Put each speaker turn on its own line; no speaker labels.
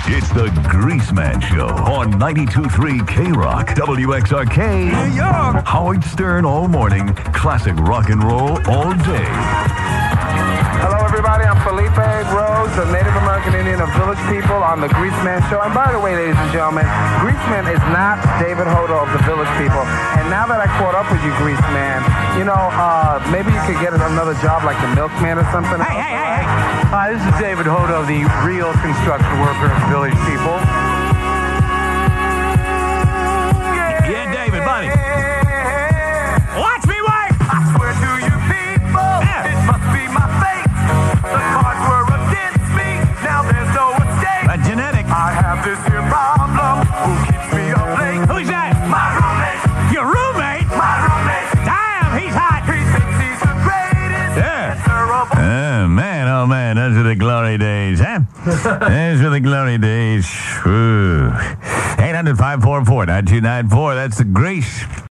It's the Greaseman Show on 92.3 K-Rock, WXRK, New York. Howard Stern all morning, classic rock and roll all day.
Hello, everybody. I'm Felipe Rose, the Native American Indian of Village People on the Greaseman Show. And by the way, ladies and gentlemen, Greaseman is not David Hodo of the Village People. And now that I caught up with you, Greaseman, you know, maybe you could get another job like the milkman or something.
Hey. Hi, this is David Hodo, the real construction worker of Village People.
Yeah, David, buddy. Watch me work!
I swear to you people, it must be my fate. The cards were against me, now there's no escape.
Genetic.
I have this here problem, who keeps me up late?
Who's that?
My roommate,
Your roommate?
my roommate.
Damn, he's hot.
He thinks he's the greatest.
Yeah.
It's terrible.
Oh man, those are the glory days, huh? Those are the glory days. 800-544-9294. That's the Grease